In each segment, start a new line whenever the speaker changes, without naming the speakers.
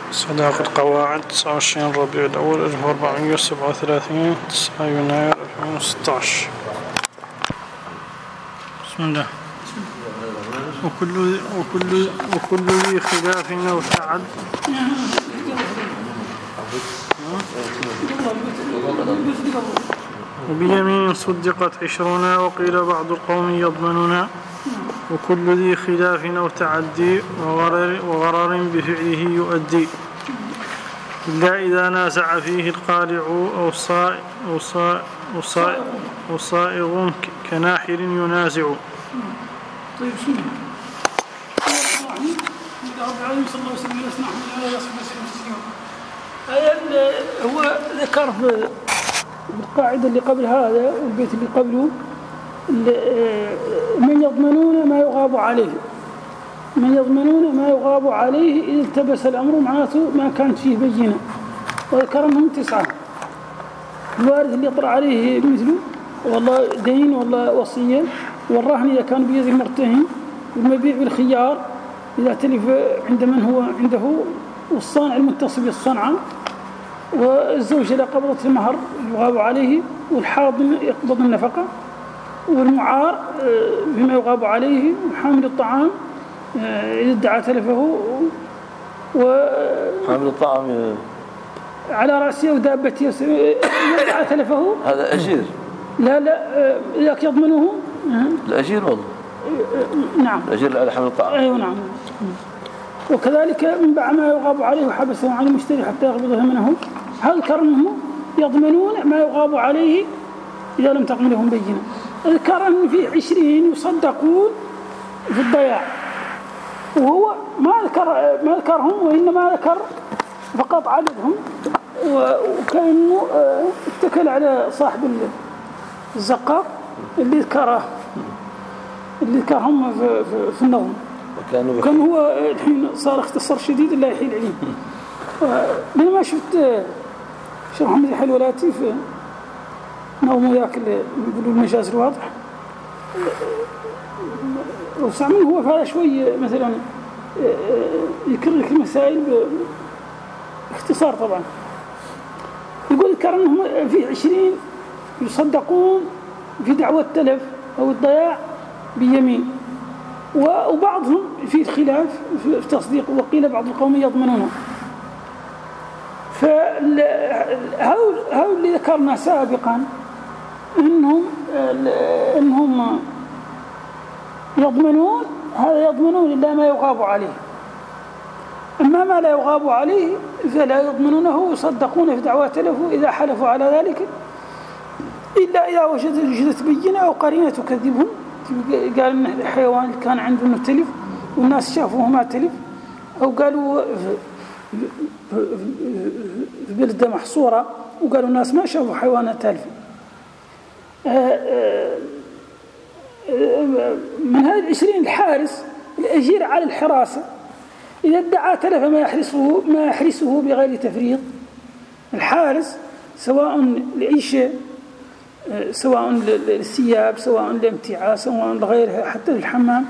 صداقة القواعد 29 ربيع الأول 1437 9 يناير 2016. بسم الله. وكل ذي خلاف أو تعد وبيمين صدقت 20 وقيل بعض القوم يضمنون وكل ذي خلاف أو تعدي وغرر بفعله يؤدي إلا إذا نازع فيه القالع أو صائغ كناحر ينازع.
طيب شنو؟ رب العالمين صلى الله عليه وسلم هو ذكر في القاعدة اللي قبل هذا والبيت اللي قبله من يضمنون ما يغاب عليه، من يضمنون ما يغاب عليه إذا التبس الأمر معناته ما كانت فيه بينة، وذكر أنهم 9. الوارث اللي يطرأ عليه مثله والله دين والله وصية، والرهن إذا كان بيد المرتهن، والمبيع بالخيار إذا تلف عند من هو عنده، والصانع المتصل بالصنعة، والزوجة إذا قبضت المهر يغاب عليه، والحاضن يقبض النفقة، والمعار بما يغاب عليه، وحامل الطعام إذا ادعى تلفه،
حامل الطعام
على رأسه ودابته إذا ادعى تلفه
هذا أجير.
لا ذاك يضمنه
الأجير والله.
نعم
الأجير على حامل الطعام.
أيوة نعم. وكذلك من بعد ما يغاب عليه وحبسه عن المشتري حتى يقبض ثمنه، هذا كرمهم يضمنون ما يغاب عليه إذا لم تقم لهم بينة. ذكر أن في 20 يصدقون في الضياع، وهو ما ذكرهم، وإنما ذكر فقط عددهم، وكأنه اتكل على صاحب الزقاق اللي ذكرهم في النظم، كان هو الحين صار اختصار شديد لا يحيل عليه. أنا ما شفت شيخ محمد يحيى الولاتي في نظمه ذاك اللي يقولوا المجاز الواضح، وسع منه هو فهذا شوي مثلا يكرر المسائل باختصار. طبعا يقول كأنهم في 20 يصدقون في دعوة التلف أو الضياع بيمين، وبعضهم في الخلاف في تصديق، وقيل بعض القوم يضمنونه. فهؤلاء اللي ذكرنا سابقا إنهم يضمنون، هذا يضمنون إلا ما يغاب عليه، أما ما لا يغاب عليه فلا يضمنونه، يصدقون في دعوى تلفه إذا حلفوا على ذلك، إلا إذا وجدت بينة أو قرينة تكذبهم. قال إن الحيوان اللي كان عنده إنه تلف والناس شافوه ما تلف، أو قالوا في بلدة محصورة وقالوا الناس ما شافوا حيوانات تالفة. من هذه 20 الحارس الأجير على الحراسة إذا ادعى تلف ما يحرسه بغير تفريط. الحارس سواء لعيشة، سواء للثياب، سواء للامتعاء، سواء لغيرها، حتى للحمام،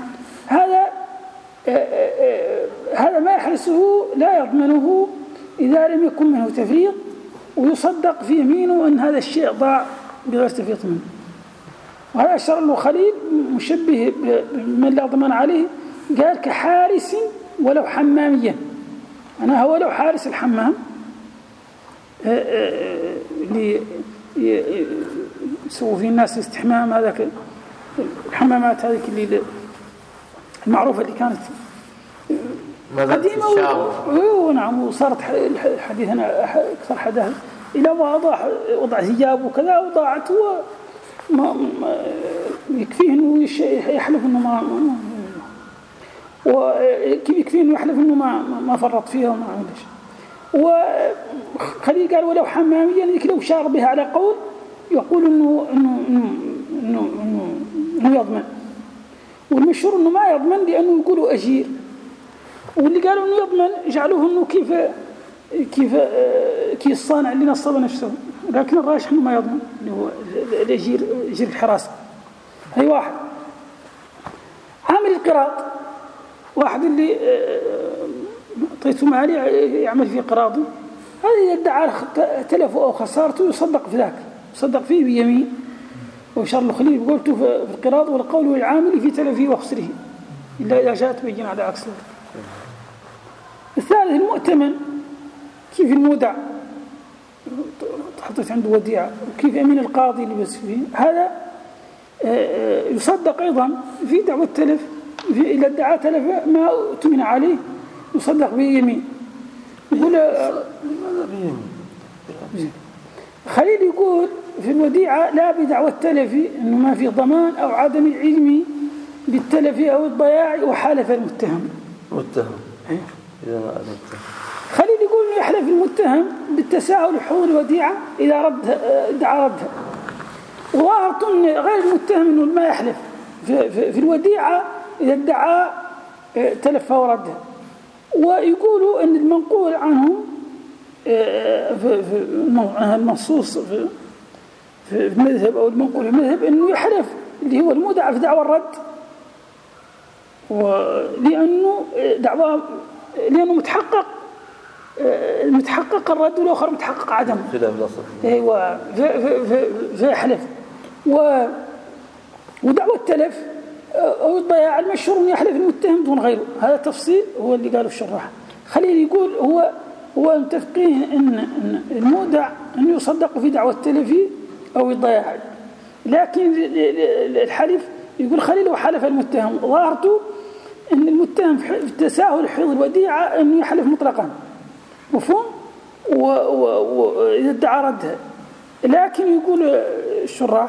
هذا ما يحرسه لا يضمنه إذا لم يكن منه تفريط، ويصدق في يمينه أن هذا الشيء ضاع بغير تفريط منه. وهذا أشار له خليل مشبه بمن لا ضمان عليه، قال كحارس ولو حماميا، أنا هو لو حارس الحمام اللي يسووا فيه الناس الاستحمام، هذاك الحمامات هذيك اللي المعروفة اللي كانت قديمة ونعم، وصارت حديثنا أكثر حداثة إلى ما وضع ثياب وكذا وضاعت، ما يكفيه إنه يحلف إنه ما وكيف يكفيه إنه يحلف إنه ما فرط فيها وما عملش. وخليل قال ولو حماميا، لو شار بها على قول يقول إنه يضمن، والمشهور إنه ما يضمن لأنه يقولوا أجير، واللي قالوا إنه يضمن جعلوه إنه كيف الصانع اللي نصب نفسه، لكن الراجح إنه ما يضمن، اللي هو الأجير أجير الحراسة. هي واحد عامل القراط، واحد اللي أعطيته مالي يعمل في قراضه، هذا يدعى تلفه أو خسارته يصدق في ذاك، يصدق فيه بيمين. وشر الخليل قلت في القراض والقول العامل في تلفه وخسره إلا إذا جاءت بينة على عكس ذلك. الثالث المؤتمن، كيف المودع حطيت عنده وديعة، وكيف أمين القاضي اللي بس فيه، هذا يصدق أيضا في دعوة التلف، إذا ادعى تلف ما أؤتمن عليه يصدق بيمين. يقول خليل يقول في الوديعة لا بدعوى التلف إنه ما في ضمان أو عدم العلم بالتلف أو الضياع وحالف المتهم.
متهم
إذا خليل يقول يحلف المتهم بالتساهل حول الوديعة إذا ادعى ردها، وظاهرت غير المتهم إنه ما يحلف في الوديعة إذا ادعى تلف وردها. ويقولوا أن المنقول عنه في المنصوص في المذهب أو المنقول في المذهب أنه يحلف اللي هو المودع في دعوى الرد، لأنه متحقق الرد والآخر متحقق عدم
خلاف الأصل.
أيوة فيحلف. ودعوى التلف أو الضياع المشهور أن يحلف المتهم دون غيره، هذا تفصيل هو اللي قاله الشراح. خليل يقول هو متفقين أن المودع أن يصدق في دعوى التلف أو الضياع، لكن الحلف يقول خليل وحلف المتهم، ظاهرته أن المتهم في التساهل حفظ الوديعة أنه يحلف مطلقا، مفهوم؟ وإذا ادعى ردها. لكن يقول الشراح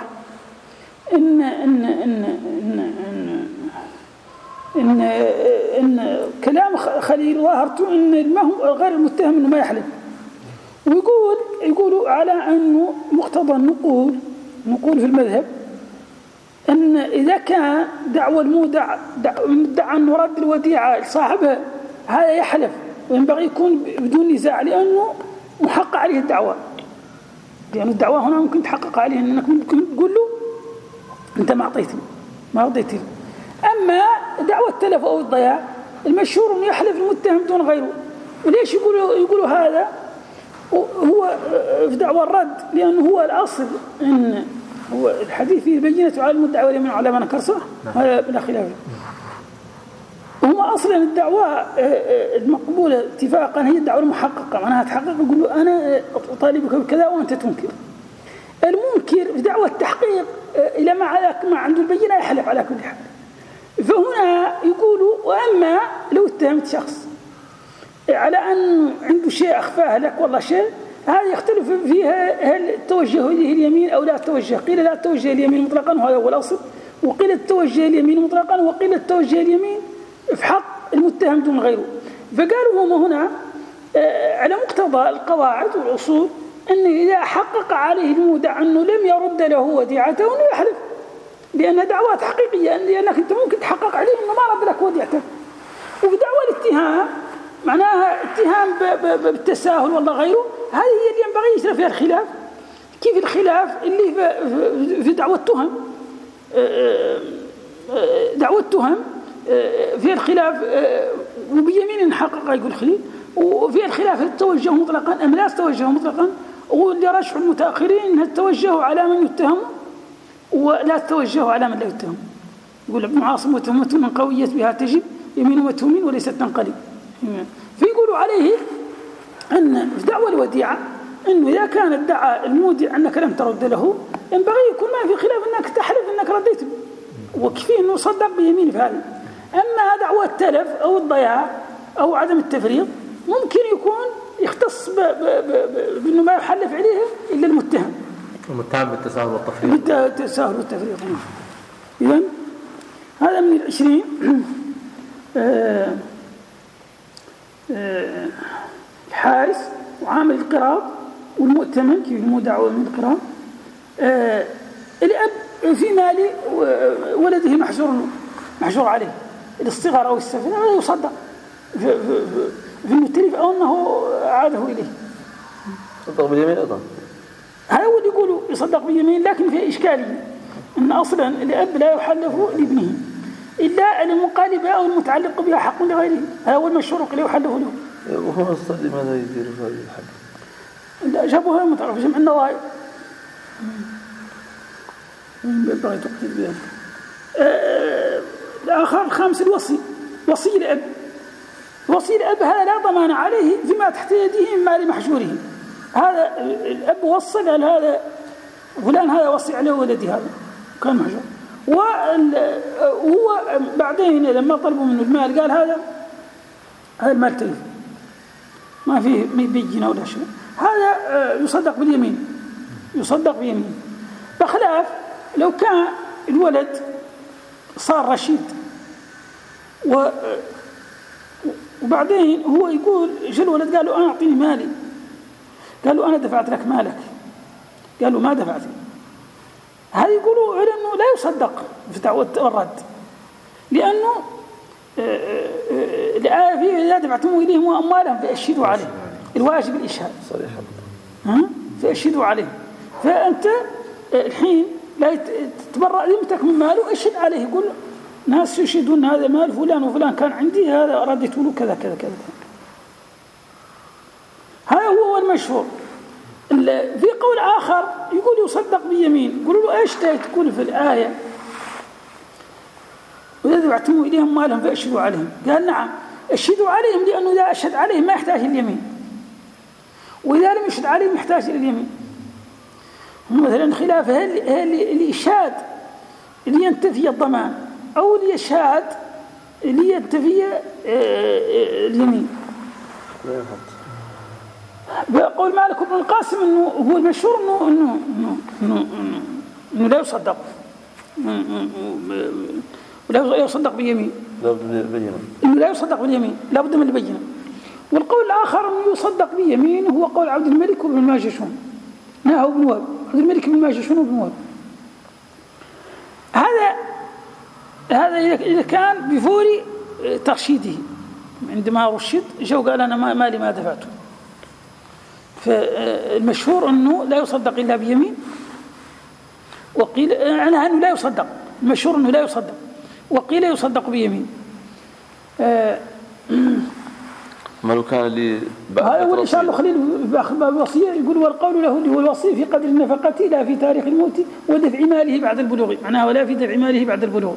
إن كلام خليل ظاهرته إن غير المتهم إنه ما يحلف. ويقولوا على أنه مقتضى النقول في المذهب أن إذا كان دعوى المودع مدعى أنه رد الوديعة لصاحبها هذا يحلف، وينبغي يكون بدون نزاع لأنه محقق عليه الدعوة، لأن الدعوة هنا ممكن تحقق عليه أنك ممكن تقول له أنت ما أعطيتني. أما دعوة التلف أو الضياع المشهور أنه يحلف المتهم دون غيره. وليش يقولوا هذا هو في دعوى الرد؟ لأنه هو الأصل أن هو الحديث فيه بينة على المدعي واليمين على ما نكر، صح؟ هذا بلا خلاف. هم أصلا الدعوة المقبولة اتفاقا هي الدعوة المحققة، معناها تحقق يقول له أنا أطالبك بكذا وأنت تنكر. المنكر في دعوة التحقيق إلى ما عنده البينة يحلف على كل حال. فهنا يقولوا وأما لو اتهمت شخص على أن عنده شيء أخفاه لك والله شيء، هذا يختلف فيها هل توجه إليه اليمين أو لا توجه. قيل لا توجه اليمين مطلقا وهذا هو الأصل، وقيل توجه اليمين مطلقا، وقيل توجه اليمين في حق المتهم دون غيره. فقالوا هم هنا على مقتضى القواعد والأصول أن إذا حقق عليه المودع أنه لم يرد له وديعته أنه يحلف، لأن دعوات حقيقية، لأنك أنت ممكن تحقق عليه أنه ما رد لك وديعته. وفي دعوة الاتهام معناها اتهام بالتساهل والله غيره، هذه هي اللي ينبغي يصير فيها الخلاف. كيف الخلاف اللي في دعوة التهم؟ دعوة التهم في الخلاف وبيمين نحقق يقول خليل، وفي الخلاف التوجه مطلقا أم لا توجه مطلقا، واللي رشح المتأخرين هل توجهوا على من يتهم ولا توجهوا على من لا يتهم. يقول ابن عاصم وتهمة من قوية بها تجب يمين متهومين وليست تنقلب. فيقولوا عليه أن في دعوة الوديعة أنه إذا كان ادعى المودع أنك لم ترد له ينبغي يكون ما في خلاف أنك تحلف أنك رديته، وكفيه أنه صدق بيمين في هذا. أما دعوة التلف أو الضياع أو عدم التفريط ممكن يكون يختص بأنه ما يحلف عليه إلا المتهم،
المتهم بالتساهل والتفريط.
بالتساهل والتفريط. إذن هذا من 20. الحارس وعامل القراض والمؤتمن كيف المودع من القراض. الأب في مال ولده محجور عليه الصغر أو السفل هذا يصدق في المتلف أو أنه عاده إليه.
يصدق باليمين أيضا،
هذا هو اللي يقولوا يصدق باليمين، لكن فيه إشكالية أن أصلا الأب لا يحلف لابنه إلا المنقلبة أو المتعلق بها حق لغيره. هذا هو المشهور قيل يحله له.
وهو الصدي ماذا يدير في هذه الحد؟
جابوها متعرف جمع النظائر. بغيت أقتل بها. الآخر الخامس الوصي، وصي الأب. وصي الأب هذا لا ضمان عليه فيما تحت يده من مال محجوره. هذا الأب وصى قال هذا فلان هذا وصي عليه ولدي هذا كان محجور، وهو بعدين لما طلبوا منه المال قال هذا المال تلف ما فيه بيجينا ولا شيء، هذا يصدق باليمين، يصدق بيمين. بخلاف لو كان الولد صار رشيد وبعدين هو يقول جاء الولد قال له أنا أعطيني مالي، قال له أنا دفعت لك مالك، قال له ما دفعت لي. هذا يقولوا أنه لا يصدق في دعوة الرد، لأنه الآية فيه إذا دفعتم إليهم أموالهم فأشهدوا عليه، الواجب الإشهاد فأشهدوا عليه. فأنت الحين لا تتبرأ ذمتك من ماله، أشهد عليه، يقول ناس يشهدون هذا مال فلان وفلان كان عندي، هذا رديت له كذا كذا كذا. هذا هو المشهور. في قول آخر يقول يصدق بيمين، يقولوا له إيش تقول في الآية وإذا دفعتم إليهم مالهم فأشهدوا عليهم؟ قال نعم أشهدوا عليهم، لأنه إذا أشهد عليهم ما يحتاج اليمين، وإذا لم يشهد عليهم يحتاج اليمين. مثلا خلاف الإشهاد اللي ينتفي الضمان أو الإشهاد اللي ينتفي اليمين. بقول مالك بن القاسم إنه هو المشهور إنه لا يصدق، ولا يصدق باليمين، إنه لا يصدق باليمين لا بد من البينة. والقول الآخر إنه يصدق باليمين هو قول عبد الملك بن الماجشون، نهى ابن وهب، عبد الملك بن الماجشون وابن وهب. هذا إذا كان بفور ترشيده، عندما رشد جو قال أنا مالي ما دفعته. فالمشهور أنه لا يصدق إلا بيمين، وقيل أنه لا يصدق، المشهور أنه لا يصدق، وقيل يصدق بيمين.
ما لو كان اللي
هذا هو إن شاء الله خليل بآخر باب الوصية يقول والقول له اللي هو الوصي في قدر النفقة لا في تاريخ الموت ودفع ماله بعد البلوغ، معناه ولا في دفع ماله بعد البلوغ.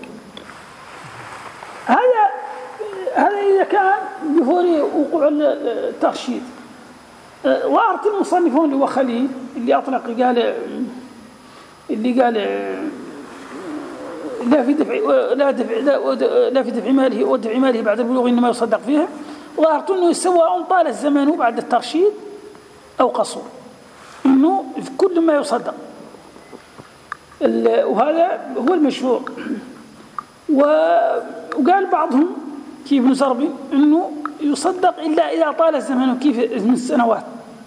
هذا إذا كان بفور وقوع الترشيد. وأعطي المصنفون اللي هو خليل اللي أطلق قال لا في دفع ماله ودفع ماله بعد البلوغ إنما يصدق فيها، وأعطوا أنه سواء طال الزمن بعد الترشيد أو قصر، أنه في كل ما يصدق. وهذا هو المشهور. وقال بعضهم كيف ابن زربي أنه يصدق إلا إذا طال الزمن، كيف من السنوات.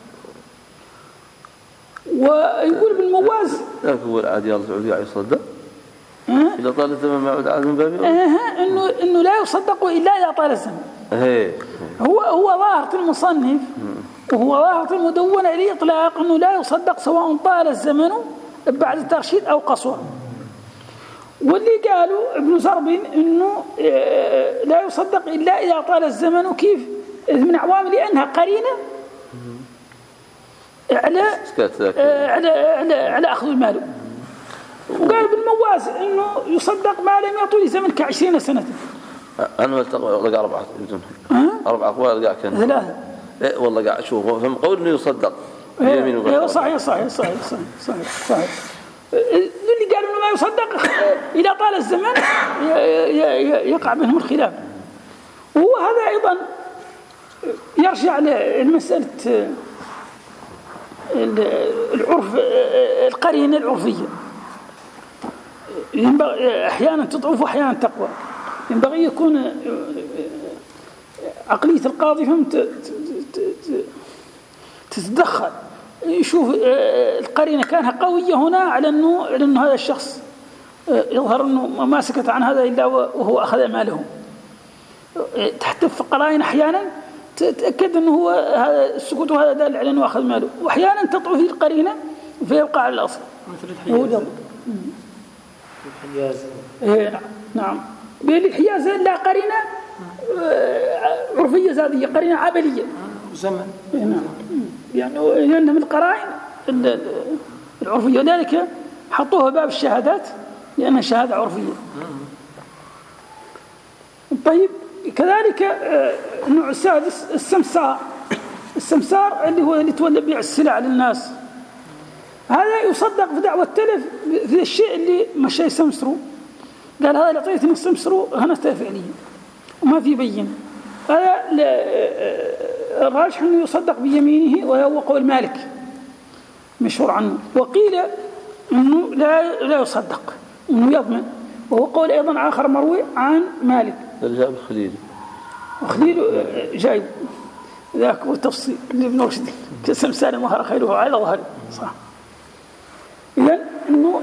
ويقول بالمواز
هو العادي السعودي يصدق إذا طال الزمن ما عاد عاد من بابه،
إنه لا يصدق إلا إذا طال الزمن. هو ظاهرة المصنف وهو ظاهرة المدونة لإطلاق أنه لا يصدق سواء طال الزمن بعد الترشيد أو قصر. واللي قالوا ابن زربين أنه لا يصدق إلا إذا طال الزمن، كيف من عوامل لأنها قرينة على أخذ المال. وقال بالمواز أنه يصدق ما لم يطول زمن ك20 سنة.
أنا لقى أربع أقوال لقى كان
ثلاثة.
والله قاعد أشوف فهم قول إنه يصدق بيمين
صحيح. اللي قالوا إنه ما يصدق إذا طال الزمن يقع بينهم الخلاف. وهو هذا أيضا يرجع لمسألة العرف، القرينة العرفية أحيانا تضعف وأحيانا تقوى. ينبغي يكون عقلية القاضي فهم تتدخل، يشوف القرينة كانها قوية هنا على أنه هذا الشخص يظهر أنه ما سكت عن هذا إلا وهو أخذ ماله. تحتف قرائن أحيانا تتأكد أنه هو هذا السكوت وهذا دال على أنه أخذ ماله، وأحيانا تضعف القرينة فيبقى على الأصل.
مثل الحجاز.
نعم. بالحياز لا قرينة عرفية زادية، قرينة عملية
زمن.
يعني لأن من القرائن العرفية، ولذلك حطوها باب الشهادات لأنها شهادة عرفية. طيب كذلك النوع السادس السمسار اللي هو اللي تولى بيع السلع للناس، هذا يصدق في دعوة التلف في الشيء اللي مشى يسمسروا، قال هذا اللي أعطيتني السمسروا هنا فعليا وما في بين. هذا الراجح أنه يصدق بيمينه وهو قول مالك مشهور عنه، وقيل أنه لا يصدق أنه يضمن، وهو قول أيضا آخر مروي عن مالك.
جاب خليل
جايب ذاك هو التفصيل لابن رشد كسمسار المهر خيره على ظهره صح. إذن أنه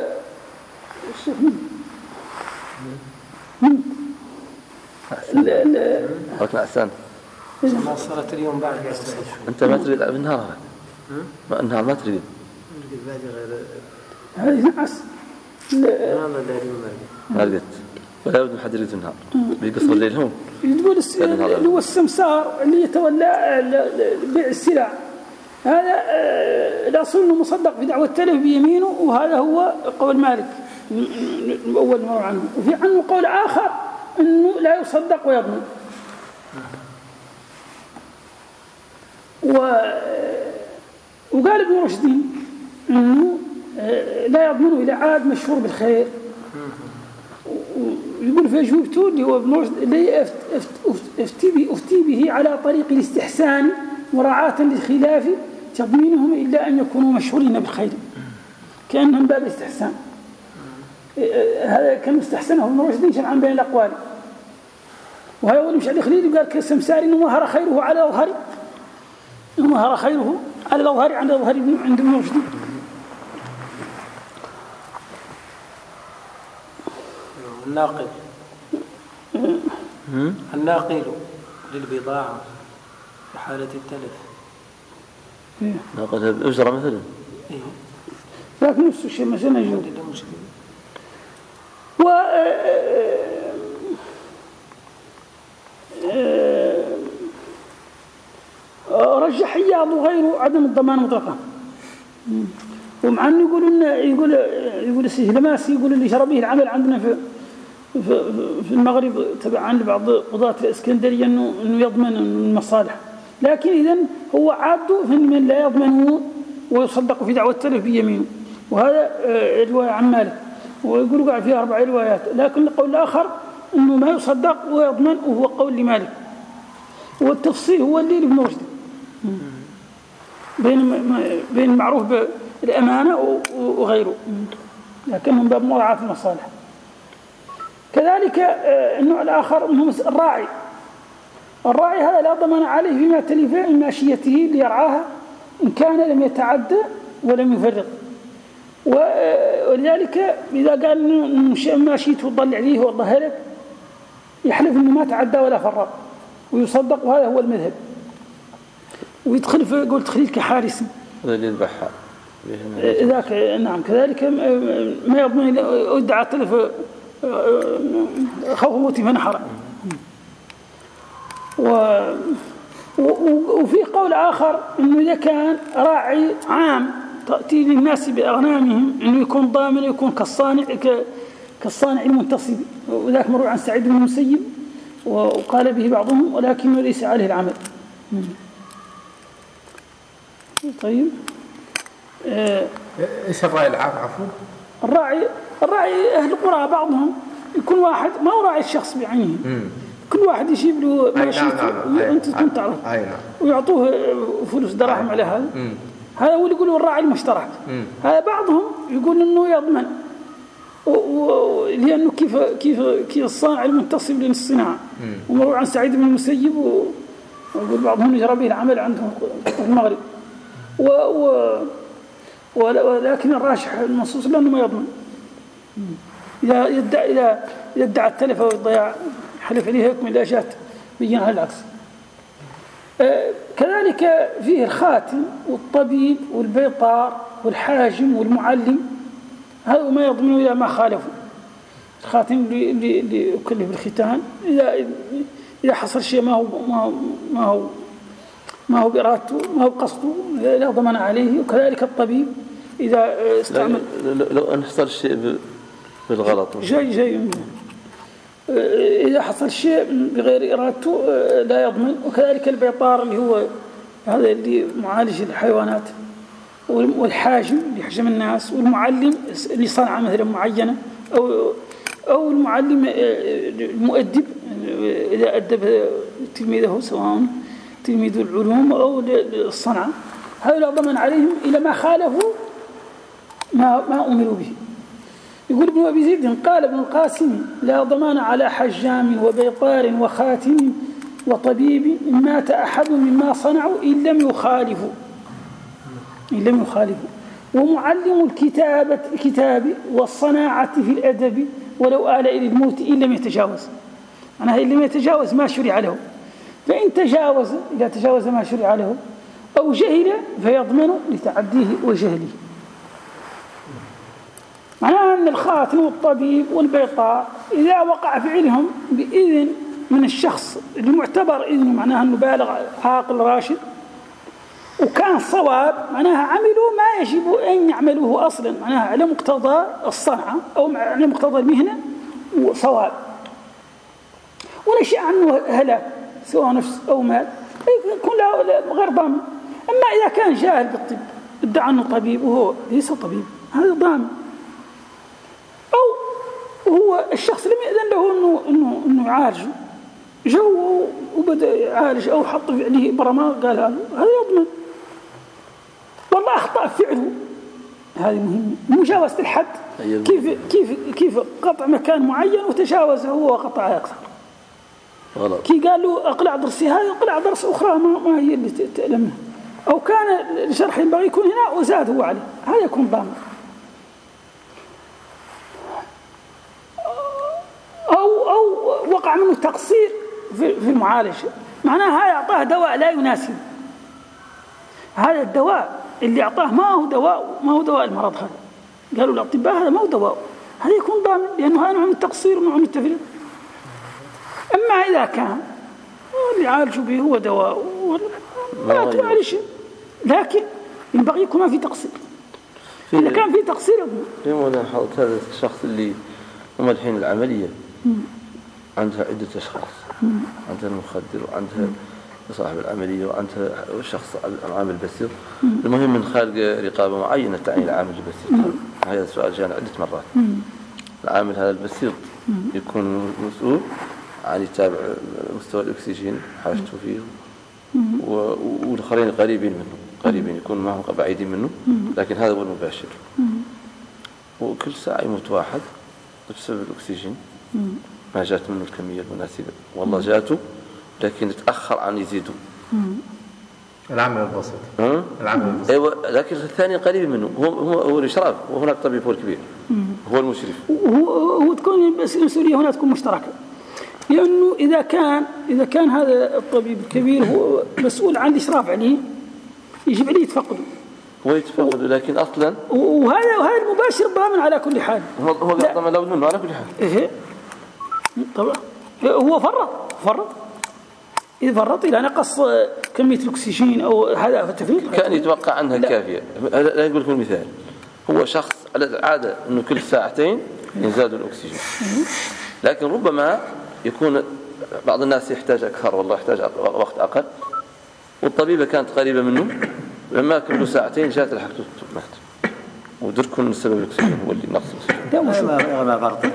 حركنا أحسن.
ما صارت اليوم بعد
أنت ما تريد بالنهار ما النهار ما تريد
هذه نعس
ما ريدت ولا بد حد يريد النهار بيقصر الليل هون.
تقول اللي هو السمسار اللي يتولى بيع السلع، هذا الأصل أنه مصدق في دعوة التلف بيمينه، وهذا هو قول مالك أول مرة عنه. وفي عنه قول آخر أنه لا يصدق ويضمن. وقال ابن رشد أنه لا يضمنه إلى عاد مشهور بالخير. يقول في أجوبته اللي هو ابن رشد اللي أفتي به على طريق الاستحسان مراعاة للخلاف تضمينهم إلا أن يكونوا مشهورين بالخير، كأنهم باب الاستحسان. هذا كان مستحسنه ابن رشد شرعا بين الأقوال. وهذا هو مشعل خليل قال كالسمسار إنه ظهر خيره على ظهري، إنه ظهر خيره على ظهري عند ظهر عند ابن رشد.
الناقل للبضاعة في حالة التلف
ناقل الأجرة مثلا
لكن نفس الشيء مثلا يجوز. رجح حياض غير عدم الضمان مطلقا، ومع أنه يقول السهلماسي يقول اللي شرى به العمل عندنا في المغرب تبعا لبعض قضاة الإسكندرية أنه يضمن المصالح، لكن إذن هو عاده من لا يضمنه ويصدق في دعوة التلف بيمينه، وهذا رواية عن مالك، ويقول قاعد فيها 4 روايات. لكن القول الآخر أنه ما يصدق ويضمن وهو قول لمالك، والتفصيل هو اللي لابن رشد بين المعروف بالأمانة وغيره، لكنهم باب مراعاة المصالح. كذلك النوع الآخر منهم الراعي هذا لا ضمان عليه فيما تلف من ماشيته ليرعاها إن كان لم يتعدى ولم يفرق. ولذلك إذا قال إنه ماشيته تضل عليه والله هلك يحلف إنه ما تعدى ولا فرق ويصدق، وهذا هو المذهب، ويدخل في قول تخليل كحارس
اللي يذبحها
ذاك. نعم كذلك ما يضمن ادعى تلف خوف موت فنحر. وفي قول آخر إنه إذا كان راعي عام تأتي للناس بأغنامهم إنه يكون ضامن، يكون كالصانع المنتصب، وذاك مروي عن سعيد بن المسيب وقال به بعضهم ولكنه ليس عليه العمل. طيب
ايش الراعي العام؟ عفوا
الراعي أهل القرى بعضهم يكون واحد ما هو راعي الشخص بعينه، كل واحد يجيب له ماشيته أنت تكون تعرف ويعطوه فلوس دراهم على هذا. هذا هو اللي يقولوا الراعي المشترك. هذا بعضهم يقول إنه يضمن، لأنه كيف الصانع المنتصب للصناعة. ومروي عن سعيد بن المسيب ويقول بعضهم يجرى به العمل عندهم في المغرب، ولكن الراجح المنصوص لأنه ما يضمن. إذا ادعى التلف والضياع حلف عليه حكم إذا جات بينها العكس. كذلك فيه الخاتم والطبيب والبيطار والحاجم والمعلم، هذا ما يضمن إلى ما خالفوا. الخاتم اللي يكلف بالختان إذا حصل شيء ما هو بإرادته ما هو بقصده لا ضمان عليه. وكذلك الطبيب إذا استعمل
لو أن حصل شيء بالغلط
شيء إذا حصل شيء بغير إرادته لا يضمن. وكذلك البيطار اللي هو هذا اللي معالج الحيوانات، والحاجم اللي يحجم الناس، والمعلم اللي صنعة مثلا معينة، أو المعلم المؤدب إذا أدب تلميذه سواء تلميذ العلوم أو الصنعة، هذا لا ضمن عليهم إلى ما خالفوا ما أمروا به. يقول ابن أبي زيد قال ابن القاسم لا ضمان على حجام وبيطار وخاتم وطبيب إن مات أحد مما صنعوا إن لم يخالفوا ومعلم الكتاب والصناعة في الأدب ولو آل إلى الموت إن لم يتجاوز. معناها إن لم يتجاوز ما شرع له، فإن إذا تجاوز ما شرع له أو جهل فيضمن لتعديه وجهله. معناها أن الخاتم والطبيب والبيطار إذا وقع فعلهم بإذن من الشخص المعتبر إذنه، معناها أنه بالغ عاقل راشد، وكان صواب معناها عملوا ما يجب أن يعملوه أصلا، معناها على مقتضى الصنعة أو على مقتضى المهنة وصواب، ونشأ عنه هلاك سواء نفس أو مال يكون له غير ضامن. أما إذا كان جاهل بالطب ادعى أنه طبيب وهو ليس طبيب هذا ضامن، أو هو الشخص لم يأذن له إنه يعالجه، جو وبدأ يعالج أو حط في عليه برما قال هذا يضمن. والله أخطأ فعله هذه مهمة. مجاوزة الحد كيف قطع مكان معين وتجاوزه هو وقطع أكثر. كي قال له أقلع ضرسي هذا أقلع ضرس أخرى ما هي اللي تألمها، أو كان الجرح ينبغي يكون هنا وزاد هو عليه، هذا يكون ضامن. أو وقع منه تقصير في المعالجة، معناها هذا أعطاه دواء لا يناسب، هذا الدواء اللي أعطاه ما هو دواء المرض، هذا قالوا الأطباء هذا ما هو دواء، هذا يكون ضامن لأنه هذا نوع من التقصير ونوع من التفريط. أما إذا كان اللي عالجوا به هو دواء لا تعالج، لكن ينبغي يكون ما في تقصير. إذا كان في تقصير
يوم حضرت هذا الشخص اللي هم الحين العملية عندها عدة أشخاص، عندها المخدر وعندها صاحب العملية وعندها الشخص العامل البسيط، المهم من خارج رقابة معينة تعين العامل البسيط. هذا السؤال جاءنا عدة مرات. العامل هذا البسيط يكون مسؤول عن يتابع مستوى الأكسجين حاجته فيه، والآخرين قريبين يكون معهم بعيدين منه، لكن هذا هو المباشر. وكل ساعة يموت واحد بسبب الأكسجين ما جات منه الكمية المناسبة، والله جاته لكن تأخر عن يزيدوا.
العمل البسيط
أيوة، لكن الثاني قريب منه هو الإشراف، وهناك الطبيب هو الكبير هو المشرف،
هو تكون بس المسؤولية هنا تكون مشتركة، لأنه إذا كان هذا الطبيب الكبير هو مسؤول عن الإشراف عليه يجب عليه يتفقده، لكن أصلا وهذا المباشر ضامن على كل حال،
هو ضامن لابد منه على كل حال.
إيه طبعا هو فرط إذا فرط إلى نقص كمية الأكسجين أو هذا التفريط
كان يتوقع عنها كافية. لا يقول لكم مثال، هو شخص على العادة أنه كل ساعتين يزاد الأكسجين، لكن ربما يكون بعض الناس يحتاج أكثر، والله يحتاج وقت أقل، والطبيبة كانت قريبة منه، لما كملوا ساعتين جاءت لحقته مات، ودركم السبب الأكسجين هو اللي نقص الأكسجين.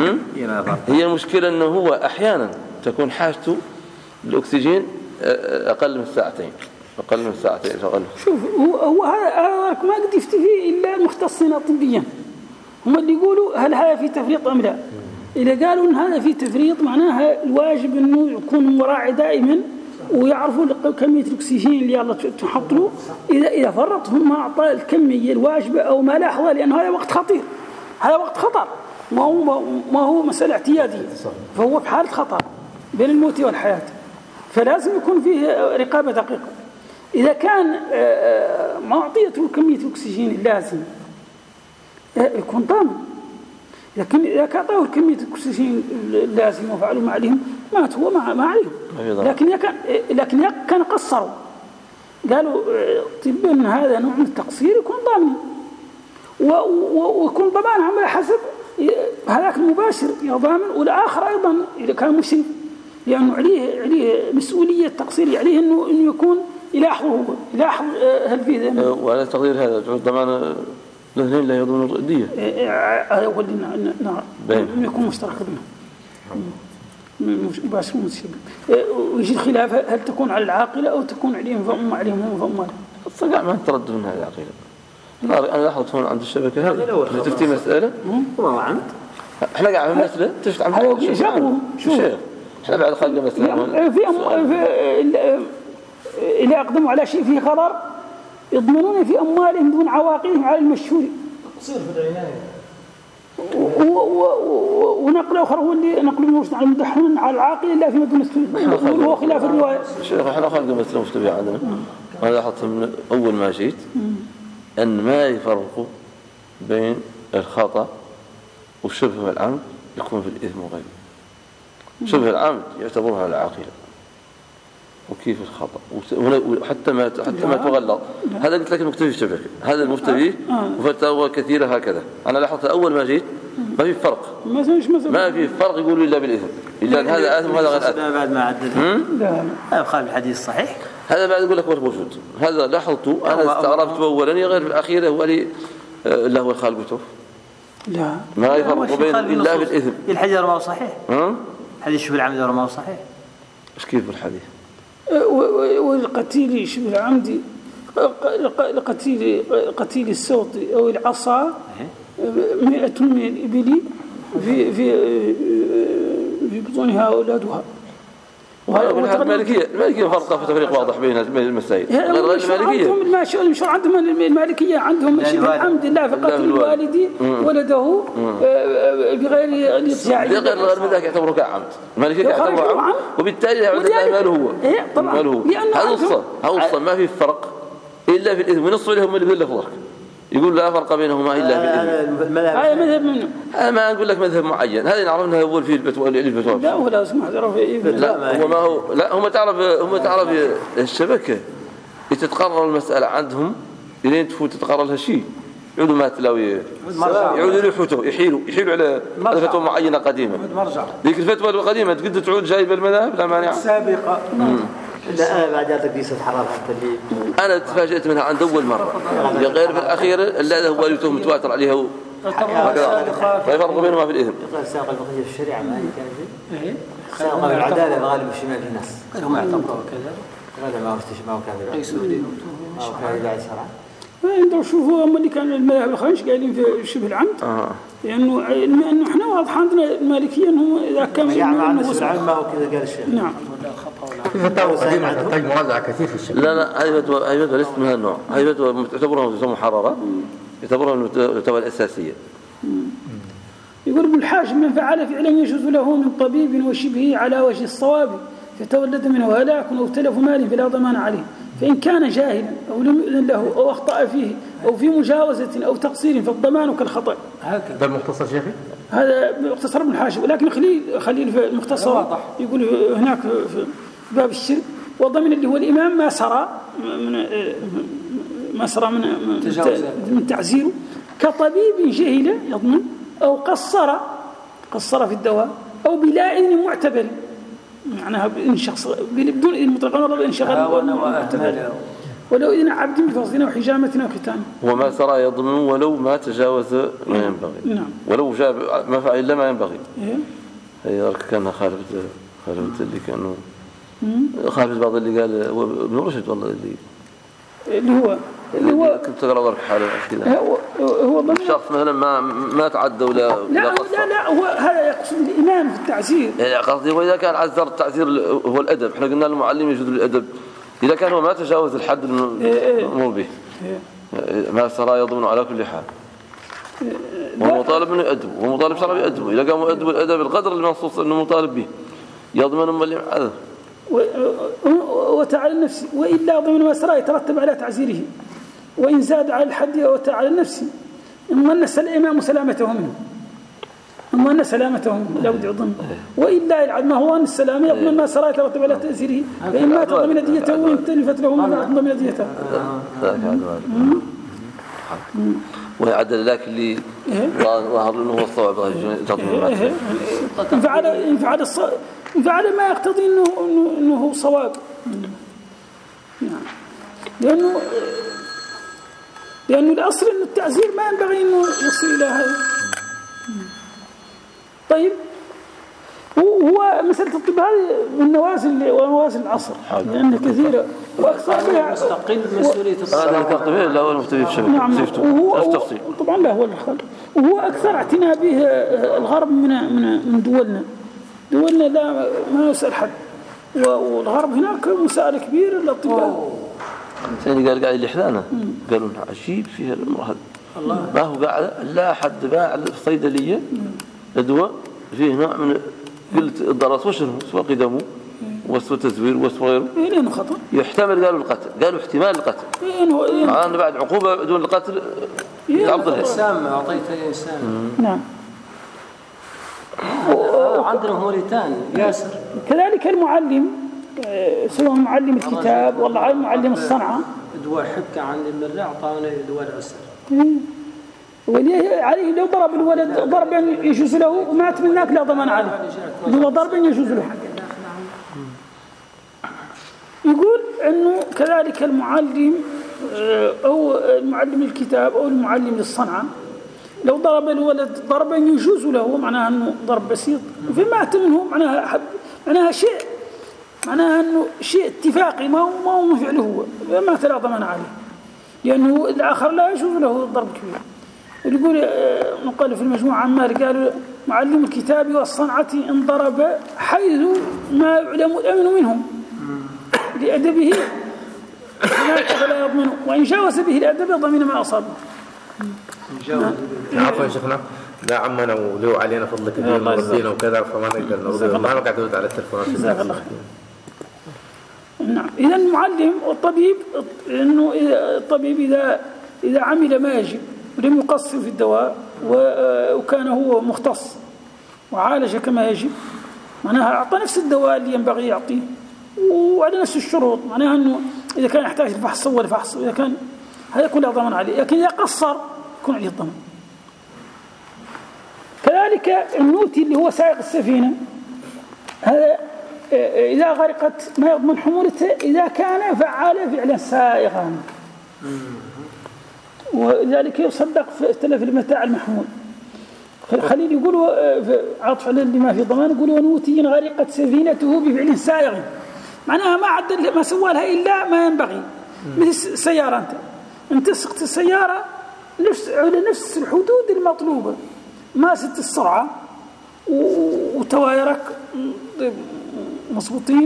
هي المشكلة أنه هو أحيانا تكون حاجته الأكسجين أقل من ساعتين شغله.
شوف هو هذا ما قد يفتي فيه إلا المختصين طبيا، هم اللي يقولوا هل هذا في تفريط أم لا. إذا قالوا إن هذا في تفريط معناها الواجب إنه يكون مراعي دائما ويعرفوا كمية الأكسجين اللي الله تحط له. إذا فرط هم ما أعطى الكمية الواجبة أو ما لاحظها، لأنه هذا وقت خطير، هذا وقت خطر، ما هو مسألة اعتيادية، فهو في حالة خطر بين الموت والحياة، فلازم يكون فيه رقابة دقيقة. إذا كان ما أعطيته كمية الأكسجين اللازم يكون ضامن. لكن إذا كان كمية الأكسجين اللازمة وفعلوا ما عليهم مات هو ما عليهم. لكن كان قصروا قالوا طب أن هذا نوع من التقصير يكون ضامن ويكون ضمان عمل حسب هذاك المباشر يا ضامن، والآخر أيضا إذا كان مسلم لأنه عليه مسؤولية تقصير عليه إنه يكون يلاحظه هل فيه ذنب.
وعلى تقدير هذا ضمان الاثنين لا يضمن الردية.
هذا هو اللي نرى يكون مشترك بينهم مباشر مسلم. ويجي الخلاف هل تكون على العاقلة أو تكون عليهم فأم عليهم فأم.
الصقع ما تردد من هذه العقيدة. أنا لاحظت هون عند الشبكة هذه تفتي مسألة
وما عمد
احنا قاعد عن مسألة تشت عن شيخ احنا بعد خلق مسألة
إذا أقدموا على شيء فيه خطر يضمنون في أموالهم دون عواقبهم على المشهور.
تصير في العناية.
ونقل آخر هو اللي نقل المرشد على المدحون على العاقل إلا فيما دون السنة وهو خلاف الرواية.
شيخ احنا خلق مسألة مشتبهة عندنا. أنا لاحظت من أول ما جيت أن ما يفرق بين الخطأ والشبه والعمد يكون في الإثم وغيره. شبه العمد يعتبرها على العاقلة وكيف الخطأ وحتى ما تغلط. هذا قلت لك المكتفي الشبكي هذا المفتبي وفتاوى كثيرة هكذا. أنا لاحظت أول ما جيت ما في فرق ما في فرق يقولوا إلا بالإثم إلا أن هذا آثم وهذا غير آثم.
بعد ما عدل هذا يخالف الحديث الصحيح.
هذا بعد يقول لك مش موجود. هذا لاحظته أنا استغربت أولا غير في الأخيرة هو اللي هو خالقته
لا
ما يفرق بين إلا بالإثم.
الحديث ما هو صحيح حديث شبه العمد ما هو صحيح.
إيش كيف الحديث؟
والقتيل شبه العمد قتيل السوط أو العصا 100 من الإبل في بطونها أولادها.
المالكية فرق في تفريق واضح بين المسائل غير المالكية.
المشروع عندهم المالكية عندهم شبه العمد لا في قتل الوالد ولده بغير الإبتاع
غير ذاك يعتبره كعمد. المالكية يعتبره عمد وبالتالي يعود ماله هو. هذا الصل ما في فرق إلا في الإثم ونصف لهم اللي يقول له فرق يقول لا فرق بينهما إلا بالإثم.
هذا مذهب منه.
أنا ما أقول لك مذهب معين هذا نعرف أنه أول فيه الفتوى
لا ولا اسمح
لا هم تعرف الشبكة تتقرر المسألة عندهم لين تفوت تتقرر لها شيء يعودوا ما تلاوي يعودوا يحوتوا يحيلوا على فتوى معينة قديمة. ذيك الفتوى القديمة تقدر تعود جايبة المذاهب لا مانع
سابقة.
لا أنا بعد ذلك دي ستحرر حتى اللي
أنا تفاجأت منها عند أول مرة غير في الأخيرة إلا هو اللي متواتر عليها فيفرق بينهما في الإثم.
ساق البقية في الشريعة ما هي كانت ساق العدالة غالب الشمال في الناس
هم اعتبروا كذا
هذا ما هو كذا ما هو كذا بعد شرع.
عندما شوفوا هم اللي كانوا المذاهب الخمس قايلين في شبه العمد لأنه إحنا واضح عندنا المالكية إنه إذا كان
ما هو كذا قال الشيخ.
نعم.
فتاوى قديمة تحتاج مراجعة كثير في الشرع.
لا هاي فتوى ليست من هذا النوع. هاي فتوى تعتبرها محررة يعتبرها من الفتوى الأساسية.
يقول ابن الحاج من فعل فعلا يجوز له من طبيب وشبهه على وجه الصواب فتولد منه هلاك أو تلف مال فلا ضمان عليه فإن كان جاهلا أو لم يؤذن له أو أخطأ فيه أو في مجاوزة أو تقصير فالضمان كالخطأ.
هذا المختصر شيخي؟
هذا مختصر ابن الحاج ولكن خليل في المختصر يقول هناك في باب الشرك وضمن اللي هو الإمام ما سرى من تعزيره كطبيب جهل يضمن أو قصر في الدواء أو بلا إذن معتبر معناها إن شخص بدون إذن مطلق ولا انشغل معتبر ولو إذن عبد بفصلنا وحجامة وختان
وما سرى يضمن ولو ما تجاوز ما ينبغي.
نعم.
ولو جاء ما فعل إلا ما ينبغي. هي كان خالفت اللي كانوا خالفت بعض اللي قال ابن رشد والله اللي هو كنت تقرأ ورك حاله كذا
هو
الشخص مثلا ما تعدى ولا قصر.
لا هو هذا يقصد الإمام في التعزير.
قصدي وإذا كان عزر التعزير هو الأدب احنا قلنا للمعلم يجوز الأدب إذا كان هو ما تجاوز الحد المأمور به ما سرى يضمن على كل حال وهو مطالب منه أدب وهو مطالب شرعي بأدبه إذا كان مؤدب الأدب القدر المنصوص أنه مطالب به يضمن أم اللي معه
وتعالى النفس وإلا ضمن ما سرى يترتب على تعزيره وإن زاد على الحد وتعالى النفس إن ظن الإمام سلامته منه هم أن سلامتهم لا بد يضمن، وإلا ما هو أن السلامة يضمن ما سرى يترتب على تأثيره، فإن مات ضمن ديته وإن تلفت له ما ضمن ديته.
ويعدل لكن اللي ظهر انه هو الصواب
إن فعل ما يقتضي انه هو صواب. نعم. لانه الاصل ان التعزير ما ينبغي انه يصل الى هذا. طيب هو مسألة الطب هذه من نوازل العصر، لأن كثيرة وأكثر فيها
مستقل مسؤولية
هذا الطبيب لا هو المفتي في
نعم. طبعا لا هو الخل، وهو أكثر اعتناء به الغرب من دولنا لا ما يسأل حد، والغرب هناك مسألة كبيرة للأطباء.
ثاني قال قاعد لحلانه قالوا عجيب فيها المرض ما هو قاعد لا أحد باع الصيدلية الدواء فيه نوع من قلت الضرس وشنه سواء قدمه وسوى تزوير وسوى غيره
لأنه خطأ
يحتمل قالوا القتل، قالوا احتمال القتل أنا بعد عقوبة دون القتل عرض
إنسان أعطيته إنسان.
نعم.
عندنا موريتان ياسر
كذلك المعلم سواء معلم الكتاب والله معلم الصنعة
دواء حكة عن المرة أعطانا دواء العسر
عليه لو ضرب الولد ضربا يجوز له ومات من هناك لا ضمان عليه، هو ضربا يجوز له. يقول انه كذلك المعلم او المعلم الكتاب او المعلم للصنعة لو ضرب الولد ضربا يجوز له معناها انه ضرب بسيط، فمات منه معناها انه شيء اتفاقي ما هو فعله هو، مات لا ضمان عليه، لانه الاخر لا يجوز له ضرب كبير. يقول نقل في المجموعة عن مالك قالوا معلم الكتاب والصنعة إن ضرب حيث ما يعلم الأمن منهم لأدبه فلا يضمن، وإن جاوز به الأدب ضمن ما أصابه.
عفوا يا شيخنا لا عمنا ولو علينا فضل كبير وردينا وكذا فما نقدر نرد ما نقعد نرد على التلفونات.
جزاك الله خير. نعم. إذا المعلم والطبيب إنه الطبيب إذا عمل ما يجب ولم يقصر في الدواء وكان هو مختص وعالج كما يجب معناها أعطى نفس الدواء اللي ينبغي يعطيه وعلى نفس الشروط، معناها أنه إذا كان يحتاج الفحص سوى الفحص، وإذا كان هذا كله ضمن عليه، لكن إذا قصر يكون عليه الضمن. كذلك النوتي اللي هو سائق السفينة هذا إذا غرقت ما يضمن حمولته إذا كان فعال فعلا سائغا، ولذلك يصدق في تلف المتاع المحمول. خليل يقول عطف على اللي ما في ضمان يقول ونوتي غرقت سفينته بفعل سائغ، معناها ما عدل ما سوى لها إلا ما ينبغي. مثل سيارة أنت سقت السيارة على نفس الحدود المطلوبة، ما ست السرعة وتوايرك مضبوطين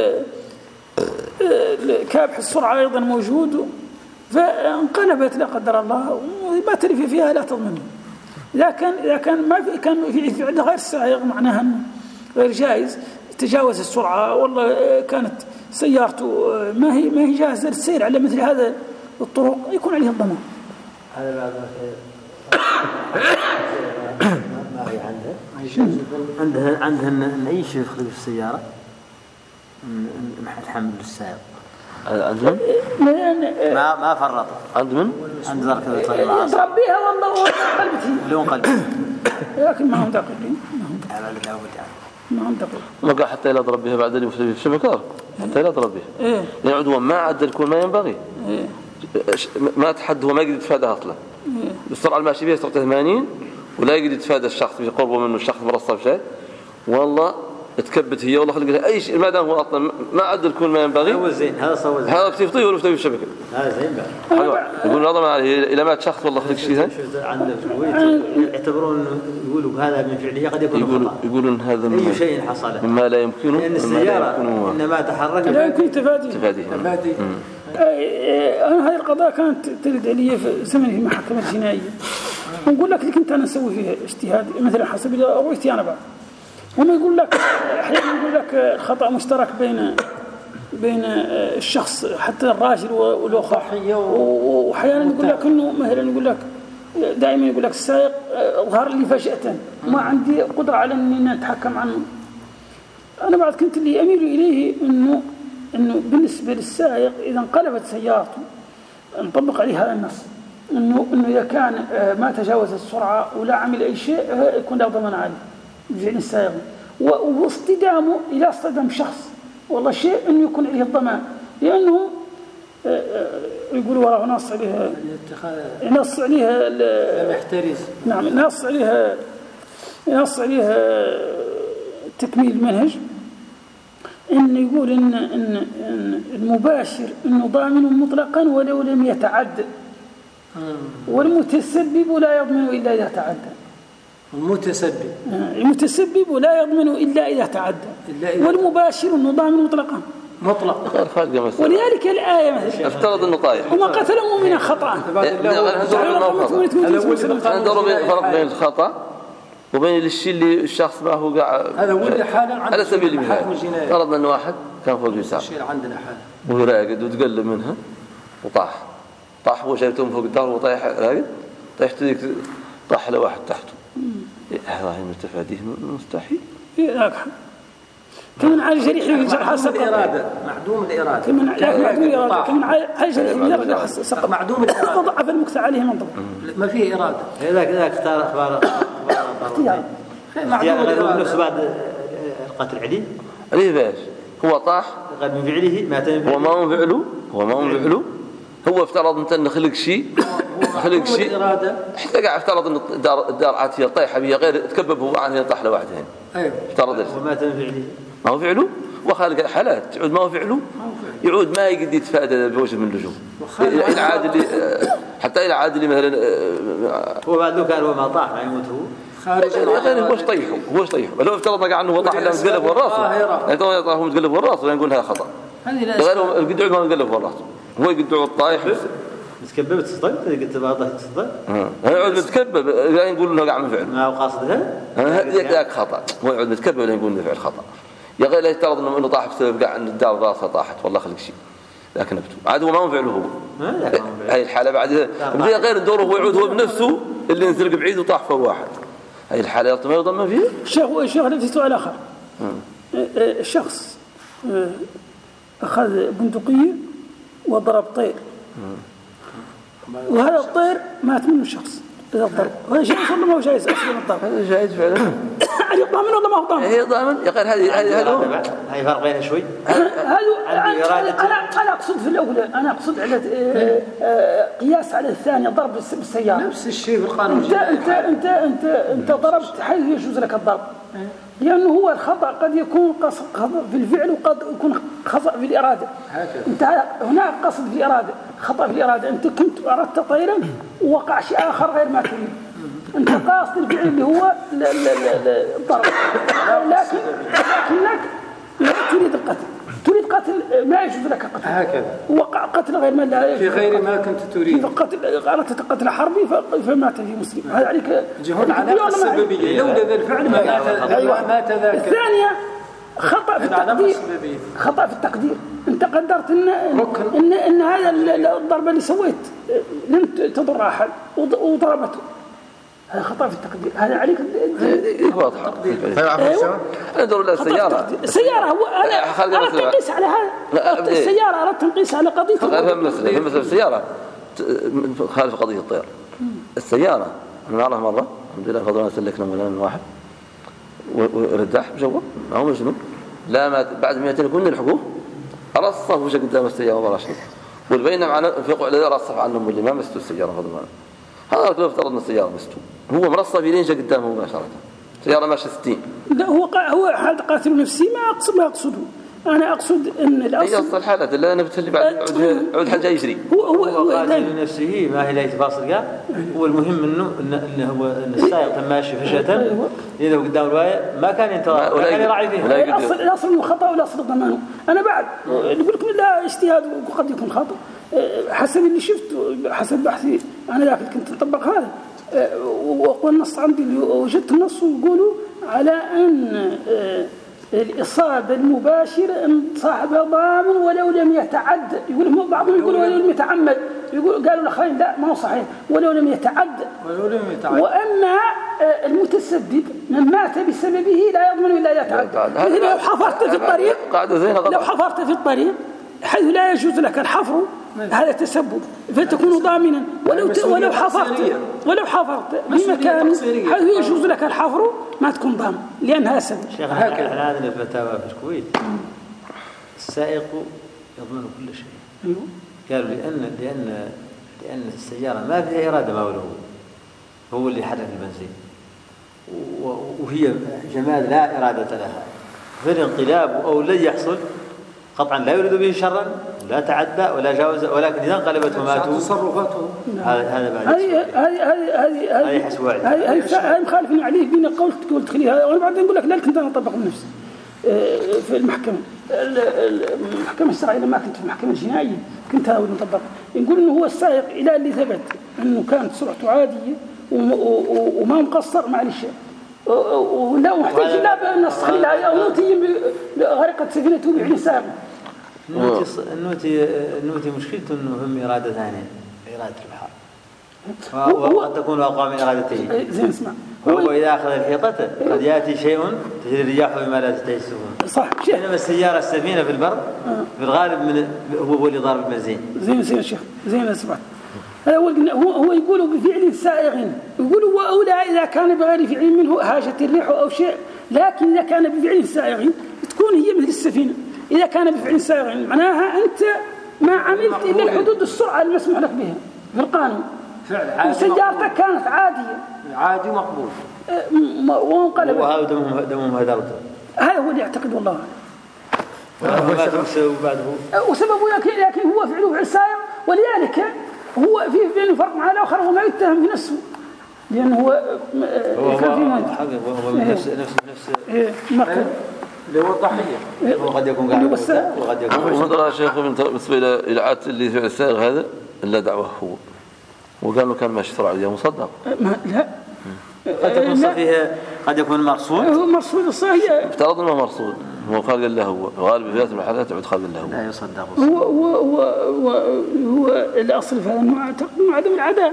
والكابح السرعة أيضا موجود، فانقلبت لا قدر الله وما تلف فيها لا تضمنه. إذا كان ما كان في فعل غير سائغ معناها غير جائز، تجاوز السرعة والله كانت سيارته ما هي جاهزة للسير على مثل هذا الطرق يكون عليه الضمان.
هذا بعد ما هي عندها نعيش يدخل في السيارة الحمل السائق
عندهم
ما فرط
عندهم
عند ذلك الطريق
يضرب بها والله قلبتي
لون قلبي
لكن ما هم دقيقين ما هم دقيقين
ما قال حتى لا ضرب بها بعد اللي في الشبكة حتى لا ضرب بها يعني عدوان ما عدل كل ما ينبغي ما تحد هو ما يقدر يتفادى أصلا السرعة الماشي بها سرعة 80 ولا يقدر يتفادى الشخص في قربه منه الشخص مرصف شيء والله تكبت هي والله خلق اي شيء ما دام هو اصلا ما عدل كل ما ينبغي
هو زين هذا صوت زين
هذا بتفطيه ولا بتفطيه الشبكه
هذا زين
بقى يقول نظام عليه الى ما شخص والله خلق شيء ثاني
عند الكويت يعتبرون يقولوا هذا من فعله قد يكون خطا
يقولون هذا
اي شيء حصل
مما لا يمكنه
لان السياره انما تحركت
لا يمكن تفاديه أنا هذه القضايا كانت ترد علي في زمن في محكمة الجنائية ونقول لك كنت أنا أسوي فيها اجتهاد مثلا حسب رؤيتي أنا بعد هم يقول لك أحيانا يقول لك الخطأ مشترك بين الشخص حتى الراجل والأخ وأحيانا يقول لك إنه مثلا يقول لك دائما يقول لك السائق ظهر لي فجأة ما عندي قدرة على أني أتحكم عنه. أنا بعد كنت اللي أميل إليه إنه بالنسبة للسائق إذا انقلبت سيارته نطبق عليه هذا النص، إنه إذا كان ما تجاوز السرعة ولا عمل أي شيء يكون له ضمان عليه بفعل السائق، واصطدامه إلى اصطدام شخص والله شيء إنه يكون عليه الضمان، لأنه يقولوا وراه نص عليها نص عليها
محترز.
نعم نص عليها تكميل المنهج، إن يقول إن المباشر إنه ضامن مطلقا ولو لم يتعد، والمتسبب لا يضمن إلا إذا تعدى. المتسبب لا يضمن إلا إذا تعدى، والمباشر إنه ضامن مطلقا ولذلك الآية مثلا
افترض انه طايح
وما قتل مؤمنا خطأ.
ندور بين فرق بين الخطأ وبين الشيء اللي الشخص ما هو قاعد.
هذا ولد حالا
على سبيل المثال فرضنا ان واحد كان فوق اليسار
عندنا حاله
وهو راقد وتقلب منها وطاح هو شايفته فوق الدار وطايح راقد طاحت ذيك طاح له واحد تحته. هذا متفاديه مستحيل.
كمن على جريح يجرح
الإرادة معدوم الإرادة
كمن على جريح يجرح سقط
معدوم الإرادة
ضعف المكتع عليه منطق
ما فيه إرادة.
إذا اختار أخبار
معدوم الإرادة
نفسه بعد القتل عديد
عليه باش هو طاح
قد من فعله ما تم
هو ما هو فعله هو افترض انت انه خلق شيء حتى قاعد افترض ان الدار عاتيه طايحه بها غير تكبب هو عنها طاح له واحد هنا افترض
وما تم فعله
ما هو فعله وخالق حالات تعود ما هو فعله يعود ما يقدر يتفادى بوجه من اللجوء الى عاد اللي حتى الى عاد اللي مثلا
هو بعد لو كان هو ما طاح ما يموت هو
خارج هو طيحه لو افترضنا قاعد انه هو طاح لا متقلب وراسه يعني تو يطاح متقلب وراسه نقول هذا خطا غير القدع ما متقلب وراسه هو يقدع الطايح
متكبب تصدق قلت بعضها تصدق
يعود متكبب لا نقول له قاعد من فعل
ما هو قاصدها
هذاك خطا هو يعود متكبب لا نقول له فعل خطا يا غير لا يفترض انه طاح بسبب قاعد ان الدار راسها طاحت والله خلق شيء لكن نبته عاد هو ما هو فعله هو هاي الحاله بعد بدي غير دوره هو يعود هو بنفسه اللي نزل بعيد وطاح فوق واحد هاي الحاله ما يضمن فيها
الشيخ نفسه سؤال اخر شخص اخذ بندقيه وضرب طير وهذا الطير مات منه الشخص إذا الضرب هذا شيء صار ما هو جائز أصلا الضرب
هذا جائز فعلا
هل ضامن ولا ما هو ضامن؟
هي ضامن يا غير هذه
هاي فرق بينها شوي.
أنا أقصد في الأولى أنا أقصد على قياس على الثاني ضرب بالسيارة
نفس الشيء في القانون.
أنت ضربت حيث يجوز لك الضرب لأنه هو الخطأ قد يكون خطأ في الفعل وقد يكون خطأ في الإرادة. أنت هناك قصد في الإرادة خطأ في الإرادة أنت كنت أردت طيرا ووقع شيء آخر غير ما تريد أنت قاصد الفعل اللي هو الضرب لكنك لا تريد القتل تريد قتل ما يجوز لك قتل
هكذا
وقع قتل غير ما لا
في غير ما كنت تريد
أردت قتل حربي فمات في مسلم هذا عليك
جهود على السببية لولا ذا الفعل ما تذاكر.
الثانية خطأ في التقدير أنت قدرت إن هذا الضربة اللي سويت لم تضر أحد وضربته هذا خطأ في التقدير هذا عليك
واضح ندور له
السيارة هو أنا أردت تنقيس على هذا السيارة أردت تنقيس على قضية
مثل السيارة خالف قضية الطير السيارة أنا أعرف مرة الحمد لله فضلنا سلكنا من واحد ورداح بجوه ما هو مجنون لا ما بعد 200 كنا نلحقوه رصف وش قدام السيارة ولا شيء والبينما معنا انفقوا عليه رصف عنهم اللي ما مستوا السيارة فضلنا هذا لو افترضنا السيارة مستوا هو مرصف يلين جا قدامه مباشرة سيارة ماشية 60
لا هو حال قاتل نفسي ما أقصده أنا أقصد أن الأصل
هي أصل الحالات اللي أنا بتخلي بعد عود حاجة يجري
هو قاتل نفسه ما هي لا يتفاصل قال هو المهم إنه هو إن السائق تم ماشي فجأة إذا قدام الواية ما كان ينتظر ما كان يراعي فيها
الأصل إنه خطأ ولا أصل ضمانه أنا بعد نقول لكم لا اجتهاد وقد يكون خطأ حسب اللي شفت حسب بحثي أنا لكن كنت أطبق هذا وقول النص عندي وجدت النص ويقولوا على أن الإصابة المباشرة أن صاحبها ضامن ولو لم يتعد. يقول بعضهم يقول ولو لم يتعمد، يقول قالوا الآخرين لا ما هو صحيح، ولو لم يتعد. وأما المتسبب من مات بسببه لا يضمن إلا إذا تعد. مثل لو حفرت في الطريق، لو حفرت في الطريق حيث لا يجوز لك الحفر، هذا تسبب، فتكون ضامنا. ولو حفرت بمكان حيث يجوز لك الحفر ما تكون ضامن لأنها سبب.
شيخ احنا عندنا الفتاوى في الكويت السائق يضمن كل شيء. قالوا لأن السيارة ما فيها إرادة مولوه، هو اللي يحرك البنزين، وهي جماد لا إرادة لها، فالانقلاب أو الذي يحصل قطعا لا يريد به شرا، لا تعدى ولا جاوز، ولكن إذا انقلبت وماتوا تصرفاته هذا بعد هذه حسواعي،
هذه مخالفين عليه بين قلت خليه هذا. وأنا بعدين أقول لك لا كنت أنا أطبق بنفسي في المحكمة الشرعية لما كنت في المحكمة الجنائية كنت أول مطبق. نقول إنه هو السائق إلى اللي ثبت إنه كانت سرعته عادية وما مقصر معلش ولا محتاج لا بنص خليها أو غرقت سفينته بعين سابق.
النوتي مشكلته إنه هم إرادة ثانية، إرادة البحر، وقد تكون أقوى من إرادته.
زين اسمع،
هو إذا أخذ الحيطة قد يأتي شيء تجري الرياح بما لا تستحي السفن.
صح.
إنما السيارة السفينة في البر في الغالب هو اللي ضارب البنزين.
زين الشيخ، زين اسمع، هو يقولوا بفعل سائغ، يقولوا وأولى إذا كان بغير فعل منه هاجت الريح أو شيء، لكن إذا كان بفعل سائغ تكون هي مثل السفينة. إذا كان بفعل سائغ معناها أنت ما عملت إلا الحدود السرعة المسموح لك بها في القانون، وسيارتك كانت عادية
عادي مقبول
وانقلبت
وهذا دمهم هدرته.
هذا هو اللي يعتقد والله.
وسببه
لكن هو فعله فعل سائغ، ولذلك هو في بين فرق مع الآخر وما يتهم في نفسه، لأنه هو كان في مال
نفس
اللي هو الضحية،
وقد يكون قاعد وقد يكون.
ونظر شيخ بالنسبة إلى عادة اللي فعل السائغ هذا إلا دعوة هو، وقال له كان ماشي سرعة عليه مصدق.
لا
قد تكون فيها، قد يكون
مرصود الصحيح.
افترض انه مرصود، هو قال له هو غالب في هذه الحالات يعود قال له
لا يصدق.
هو الاصل في هذا النوع تقديم عدم العداء.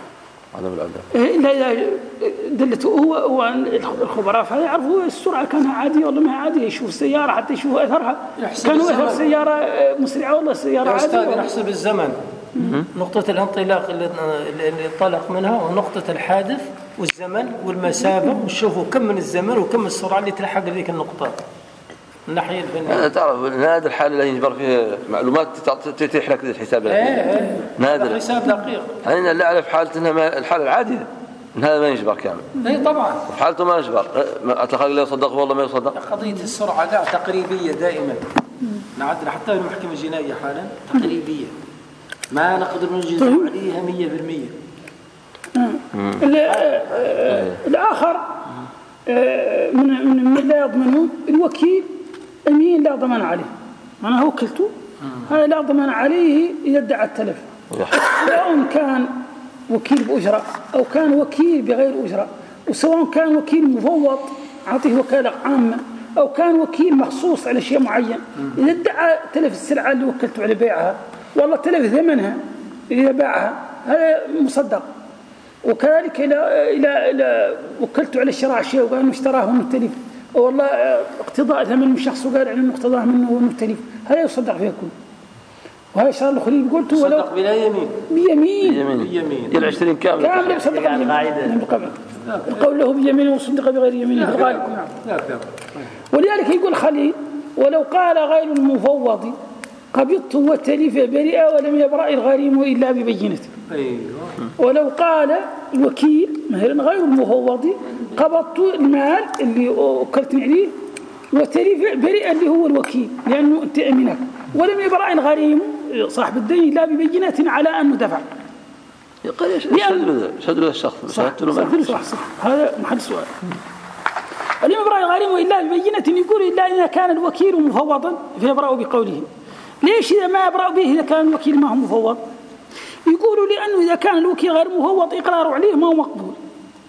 لا إذا دلته هو الخبراء فهذا يعرفوا السرعة كانها عادية والله ما عادية، يشوف السيارة حتى يشوف أثرها، كانوا أثر سيارة مسرعة والله السيارة عادية.
نحسب الزمن، نقطة الانطلاق اللي انطلق منها ونقطة الحادث والزمن والمسافة، ونشوفوا كم من الزمن وكم السرعة اللي تلحق ذيك النقطة. الناحية الفنية
تعرف هذا الحالة اللي يجبر فيها معلومات تتيح لك الحساب نادر،
حساب دقيق.
أنا لا أعرف حالة إنها الحالة العادية إن هذا ما يجبر كامل.
طبعا
وفي حالته ما يجبر أتلقى لا يصدق والله ما يصدق.
قضية السرعة لا تقريبية دائما، نعدل حتى المحكمة الجنائية حالا تقريبية، ما نقدر نجزم عليها 100%.
الآخر من لا يضمنون الوكيل أمين لا ضمان عليه، أنا وكلته هذا لا ضمان عليه إذا ادعى التلف، سواء كان وكيل بأجرة أو كان وكيل بغير أجرة، وسواء كان وكيل مفوض أعطيه وكالة عامة أو كان وكيل مخصوص على شيء معين، إذا ادعى تلف السلعة اللي وكلته على بيعها والله تلف ثمنها إذا باعها هذا مصدق. وكذلك إلى وكلته على شراء شيء وقال إنه اشتراه ومتلف، والله اقتضاء ثمن من شخص وقال إنه اقتضاه منه ومتلف، هذا يصدق فيه كله. وهذا شرط الخليل قلت ولو
صدق بلا يمين
بيمين العشرين كامل
يصدق القول له بيمين وصدق بغير يمين في الغالب. ولذلك يقول خليل ولو قال غير المفوض قبضت وتلف برئ ولم يبرأ الغريم إلا ببينته. ولو قال الوكيل مثلا غير المفوض قبضت المال اللي وكلتني عليه وتلف برئ اللي هو الوكيل لأنه أنت أمينك، ولم يبرأ الغريم صاحب الدين إلا ببينة على أنه دفع.
شهد له الشخص
صح. هذا محل سؤال. ولم يبرأ الغريم إلا ببينة يقول إلا إذا كان الوكيل مفوضا فيبرأ بقوله. ليش إذا ما يبرأ به إذا كان الوكيل ما هو مفوض؟ يقولوا لأنه إذا كان الوكيل غير مفوض إقراره عليه ما هو مقبول،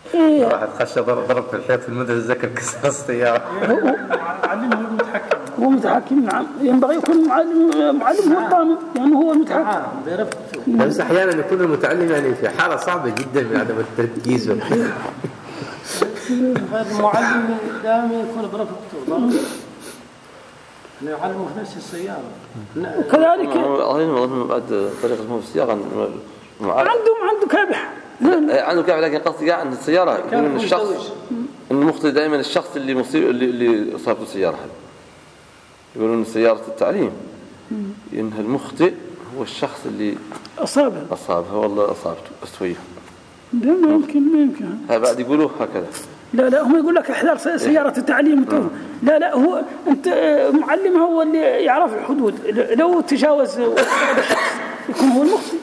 واحد خش ضرب في الحيط في المدرسة ذكر كسر السيارة.
علمه المتحكم.
هو متحكم نعم، ينبغي يكون معلم هو الضامن يعني هو المتحكم.
بس أحيانا يكون المتعلم يعني في حالة صعبة جدا من عدم التركيز.
هذا المعلم دائما يكون برفقته يعلمه في نفس السيارة.
وكذلك
بعد طريقة المهم في السيارة
عنده كابح.
عنده كابح، لكن قصدي عن السيارة يقول إن الشخص المخطئ دائما الشخص اللي مصيب اللي أصابته السيارة هذه. يقولون سيارة التعليم إن المخطئ هو الشخص اللي أصابها والله أصابته أستويه.
لا ما يمكن
هذا بعد يقولوه هكذا.
لا هم يقول لك احذر سيارة التعليم. لا هو أنت معلم هو اللي يعرف الحدود، لو تجاوز يكون هو المخطئ.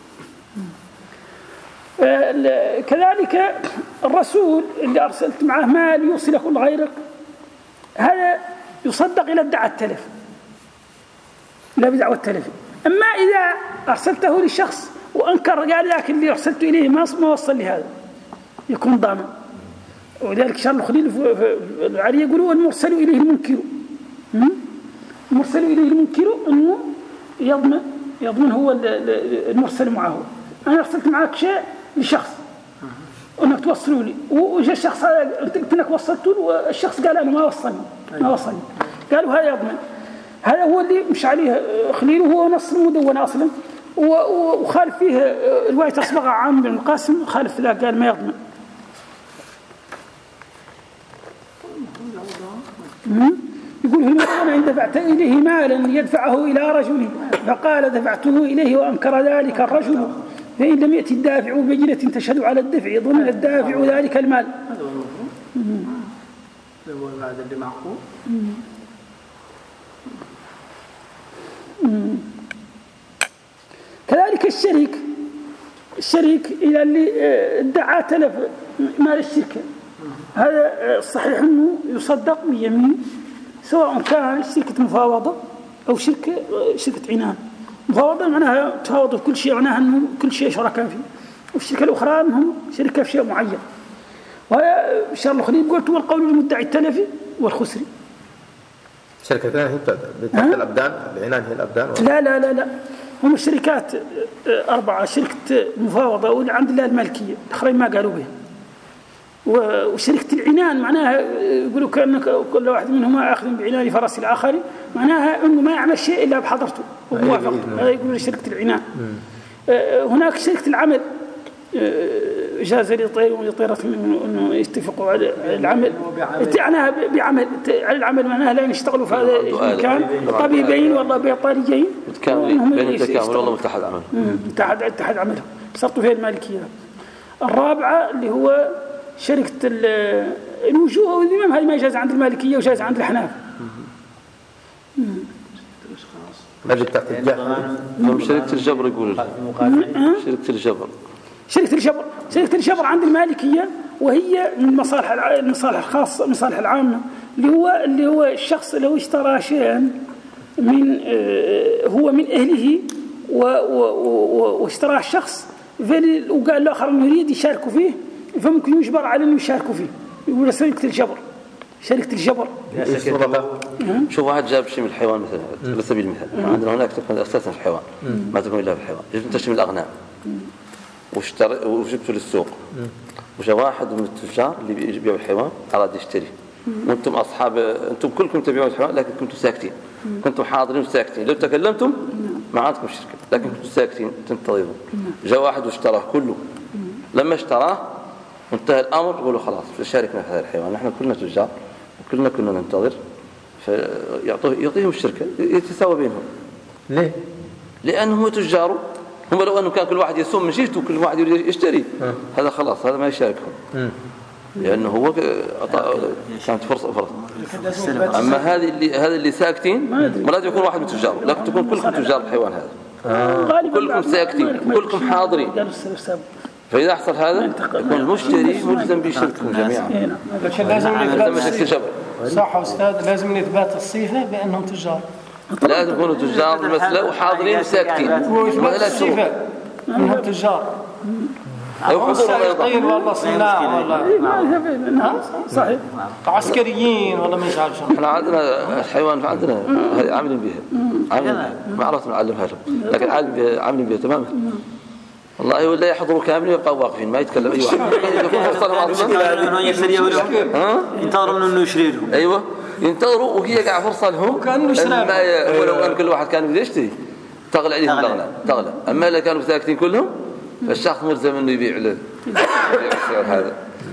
كذلك الرسول اللي أرسلت معه مال يوصلك لغيرك هذا يصدق إلى ادعاء التلف، لا بدعوى التلف. أما إذا أرسلته لشخص وأنكر قال لك اللي أرسلت إليه ما وصل لهذا يكون ضامن. ولذلك شرح الخليل العلي يقولوا المرسل إليه المنكر، المرسل إليه المنكر أنه يضمن هو المرسل معه. أنا أرسلت معك شيء لشخص أنك توصلوا لي، وجاء الشخص هذا قلت لك وصلته له والشخص قال أنا ما وصلني قالوا هذا يضمن. هذا هو اللي مش عليه خليل، وهو نص المدونة أصلا، وخالف فيه رواية أصبغ عام بن القاسم خالف لا قال ما يضمن. يقول هنا إن دفعت إليه مالا يدفعه إلى رجل فقال دفعته إليه وأنكر ذلك الرجل، فإن لم يأتي الدافع بجنة تشهد على الدفع ضمن الدافع ذلك المال.
هذا هو المفروض بعد اللي معقول.
كذلك الشريك إلى اللي ادعى تلف مال الشركة، هذا صحيح أنه يصدق بيمين، سواء كان شركة مفاوضة أو شركة عنان. مفاوضة معناها تفاوضوا في كل شيء، معناها أنه كل شيء شركاء فيه، والشركة الأخرى أنهم شركة في شيء معين. وهذا شرح الخليل قلت هو القول المدعي التلفي والخسري.
شركة ثانية هي بتاعت الأبدان، العنان هي الأبدان
لا هم الشركات 4، شركة مفاوضة واللي عند الله المالكية، الآخرين ما قالوا بها. وشركة العنان معناها يقولوا كأن كل واحد منهما آخذ بعنان فرس الآخر، معناها أنه ما يعمل شيء إلا بحضرته وموافقته. هذا يقولون شركة العنان. هناك شركة العمل جاز لطير ولطيرة أنه يتفقوا على العمل، عناها بعمل على العمل، معناها لا يشتغلوا في هذا المكان طبيبين والله بيطاريين
بين التكامل والله متحد عمل
اتحد عملهم شرطوا فيها المالكية. الرابعة اللي هو شركة الوجوه والذمم، هذه ما يجاز عند المالكية وجاز عند الحناف.
هذه بتاعت الجهل.
شركة الجبر يقول
شركة الجبر عند المالكية، وهي من المصالح الخاصة، المصالح العامة، اللي هو الشخص لو اشترى شيئا من هو من أهله واشتراه الشخص وقال له آخر أنه يريد يشاركوا فيه، فممكن يجبر على أنه يشاركوا فيه، يقول شركة الجبر.
شوف واحد جاب شيء من الحيوان مثلا على سبيل المثال، عندنا هناك تكون أساسا في الحيوان، ما تكون إلا في الحيوان، يجب تشتري من الأغنام وجبته للسوق، وجاء واحد من التجار اللي يبيعوا الحيوان أراد يشتري، وأنتم أصحاب أنتم كلكم تبيعوا الحيوان لكن كنتم ساكتين، كنتم حاضرين وساكتين، لو تكلمتم ما عندكم شركة لكن كنتم ساكتين تنتظرون. جاء واحد واشتراه كله، لما اشتراه انتهى الأمر يقولوا خلاص شاركنا في هذا الحيوان، نحن كلنا تجار وكلنا كنا ننتظر، فيعطيهم الشركة يتساوى بينهم.
ليه؟
لأنهم تجار، هم لو أنه كان كل واحد يسوم من شيء وكل واحد يشتري هذا خلاص هذا ما يشاركهم، لأنه هو كانت فرصة. أما هذا اللي ساكتين ما لازم يكون واحد من التجار، لكن تكون كلكم تجار الحيوان هذا، كلكم ساكتين كلكم حاضرين. فإذا حصل هذا يكون المشتري ملزم بشركهم جميعا.
صح أستاذ، لازم نثبات الصفة بأنهم تجار،
لازم يكونوا تجار المسألة وحاضرين وساكتين،
وإثبات الصفة أنهم تجار.
أيوة
السائقين والله صناع والله
صحيح
عسكريين والله مش عارف شنو.
احنا عندنا الحيوان عندنا عاملين بها ما عرفت نعلمها لهم، لكن عاملين بها تماما والله. ولا يحضروا كاملين ويبقوا واقفين ما يتكلم أي واحد.
ينتظروا انه يشري لهم.
ايوه ينتظروا وهي قاعد فرصه لهم، ولو ان كل واحد كان بده يشتري تغلى عليهم تغلى. اما اللي كانوا ساكتين كلهم فالشخص ملزم انه يبيع له السعر هذا.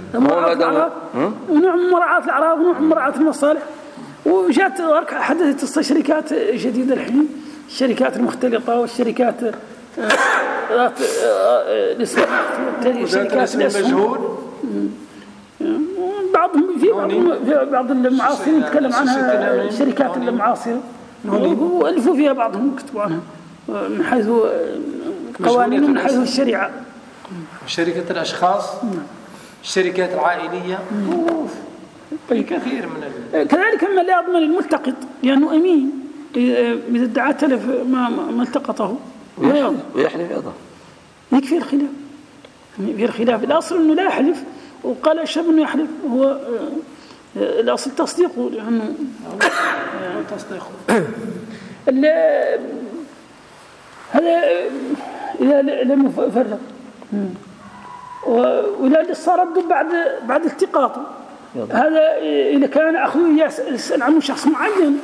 ونوع من مراعاة الأعراض ونوع من مراعاة المصالح. وجات حدثت شركات جديدة الحين، الشركات المختلطة والشركات ذات شركات الأسهم. بعض المعاصرين يتكلم عنها الشركات المعاصرة وألفوا فيها بعضهم كتبوا عنها من حيث القوانين ومن حيث الشريعة.
شركة الأشخاص، الشركات العائلية، كثير من
كذلك أما لا يضمن الملتقط لأنه أمين إذا ادعى تلف ما التقطه
ويحلف أيضا
يكفي الخلاف. في الخلاف الأصل أنه لا يحلف، وقال الشاب أنه يحلف، هو الأصل تصديقه لأنه تصديقه. هذا إذا لم يفرق وإذا صار رده بعد التقاطه، هذا إذا كان أخذه يسأل عنه شخص معين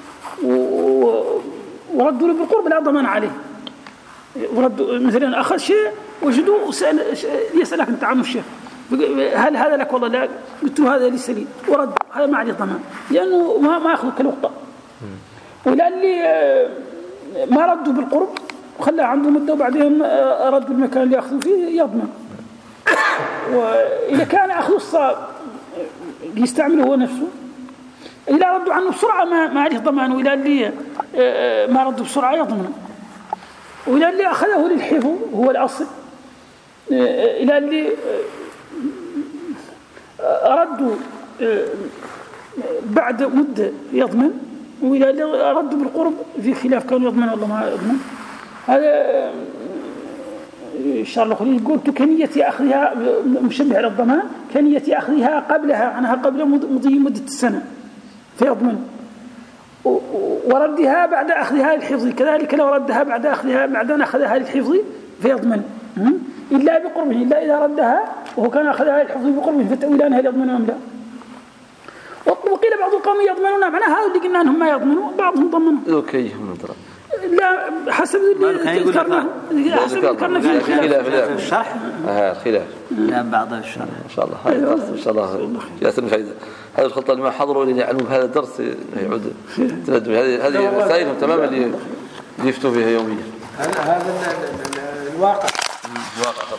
وردوا له بالقرب لا ضمان عليه. وردوا مثلا أخذ شيء وجدوه يسألك أنت عنه الشيء، هل هذا لك؟ والله لا. قلت له هذا ليس لي، ورد هذا ما عليه ضمان لأنه ما أخذ كالوقت. ولأني ما ردوا بالقرب وخلاه عنده مدة وبعدين رد بالمكان اللي يأخذوا فيه يضمن. وإذا كان أخذ الصعب يستعمله هو نفسه، إذا ردوا عنه بسرعة ما عليه ضمان، وإلى اللي ما ردوا بسرعة يضمن، وإلى اللي أخذه للحفظ هو الأصل، إلى اللي ردوا بعد مدة يضمن، وإلى اللي ردوا بالقرب في خلاف كانوا يضمن والله ما يضمن. هذا الشرع الأخرى يقول كنية أخذها مشبه على الضمان، كنية أخذها قبلها عنها قبل مضي مدة السنة فيضمن، وردها بعد أخذها للحفظ كذلك لو ردها بعد أن أخذها للحفظ فيضمن إلا بقربه، إلا إذا ردها وهو كان أخذها للحفظ بقربه فتأويلانها يضمنون أم لا. وقيل بعض القوم يضمنون، معناها هذا اللي قلنا أنهم ما يضمنون بعضهم ضمنوا.
أوكي
لا حسب اللي ذكرناه
في
الشرح
خلاف
لا بعض الشرح
ان شاء الله. هذا ان شاء الله ياسر فايده. هذه الخطه اللي ما حضروا اللي يعلموا بهذا الدرس يعود تندم. هذه مسائلهم تماما اللي يفتوا بها يوميا.
هذا الواقع